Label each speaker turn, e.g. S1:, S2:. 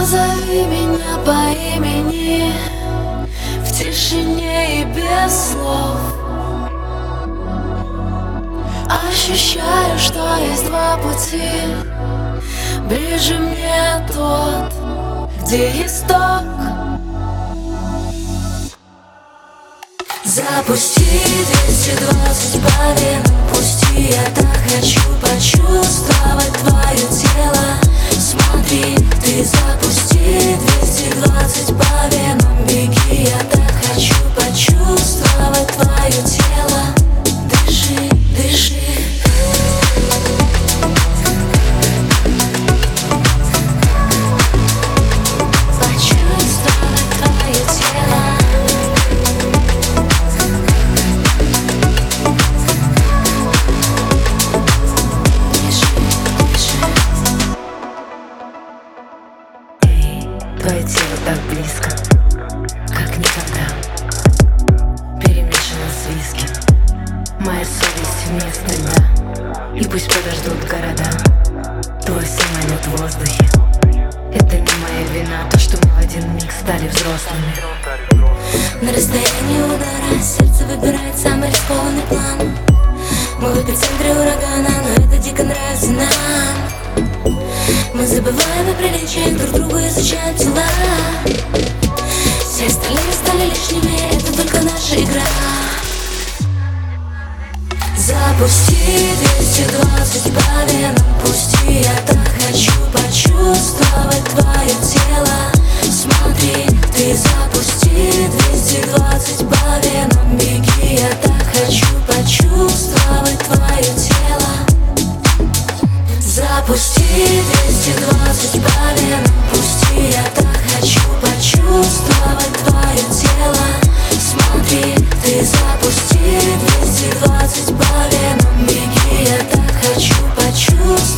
S1: Позови меня по имени в тишине и без слов. Ощущаю, что есть два пути. Ближе мне тот, где исток. Запусти 220 по венам, пусти. Я так хочу почувствовать твое тело. Смотри, ты запусти 220 по венам, беги. Я так хочу почувствовать твое тело. Дыши, дыши. Почувствовать твое тело.
S2: Твое тело так близко, как никогда. Перемешано с виски. Моя совесть вместо льда. И пусть подождут города. Твой самолет в воздухе. Это не моя вина, то, что мы в один миг стали взрослыми.
S1: На расстоянии удара сердце выбирает самый рискованный план. Мы в эпицентре урагана, но это дико нравится нам. Мы забываем о приличиях, друг друга изучаем тела. Все остальные стали лишними, это только наша игра. Запусти 220 по венам, пусти. Я так хочу почувствовать твое тело. Смотри, ты запусти 220 по венам, беги. Я так хочу почувствовать твое тело. Запусти 220 по венам, пусти. Я так хочу почувствовать твое тело. Смотри, ты запусти 220 по венам, беги. Я так хочу почувствовать.